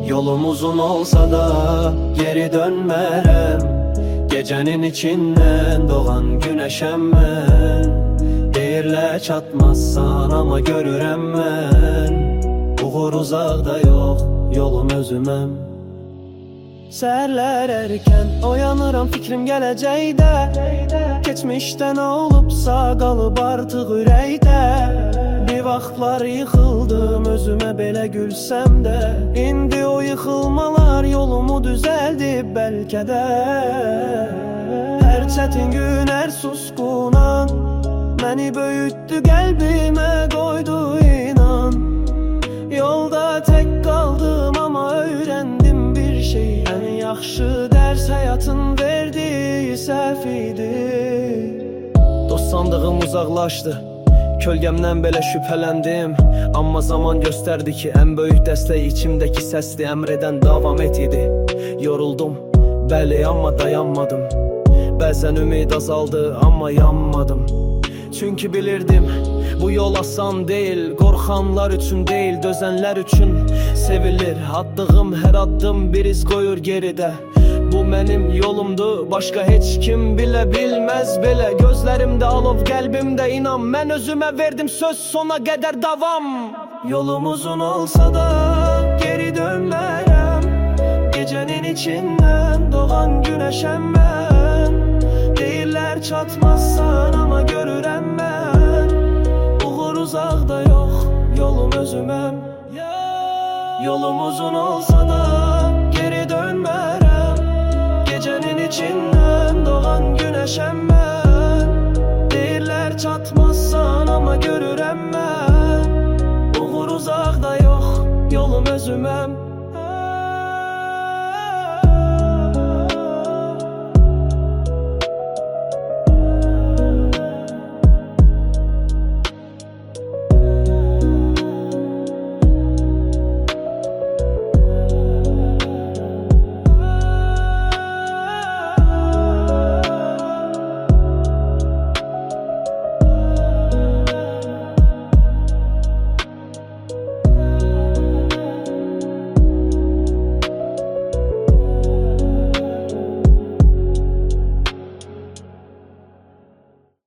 Yolum uzun olsa da geri dönmerem. Gecenin içinden doğan güneşem ben. Deyirlər çatmazsan ama görürəm mən. Uğur uzaqda yox, yolum özüməm. Səhərlər erkən oyanıram, fikrim gələcəkdə. Keçmişdə nə olubsa qalıb artıq ürəkdə. Bir vaxtlar yıxıldım, özümə belə gülsəm də. İndi o yıxılmalar yolumu düzəldib bəlkə də. Hər çətin gün, hər susqunan məni böyütdü, qəlbimə qoydu inan. Yolda tək qaldım ama öyrəndim bir şey. Ən yaxşı dərs həyatın verdiyi səhv idi. Dost sandığım uzaqlaşdı, kölgəmdən belə şübhələndim. Amma zaman göstərdi ki, ən böyük dəstək içimdəki səsli, əmr edən davam et idi. Yoruldum, bəli, amma dayanmadım. Bəzən ümid azaldı, amma yanmadım. Çünki bilirdim, bu yol asan deyil. Qorxanlar üçün deyil, dözənlər üçün sevilir. Attığım hər addım bir iz qoyur geridə. Bu mənim yolumdu, başqa heç kim bilə bilməz belə. Gözlərimdə alov, qəlbimdə inan. Mən özümə verdim söz, sona qədər davam. Yolum uzun olsa da geri dönmərəm. Gecənin içindən doğan güneşəm mən. Deyirlər çatmazsan ama görürəm mən. Uğur uzaqda yox, yolum özüməm. Yolum uzun olsa da geri dönmərəm. Gecenin içinden doğan güneşem ben. Deyirlər çatmazsan ama görürəm mən. Uğur uzaqda yox, yolum özüməm.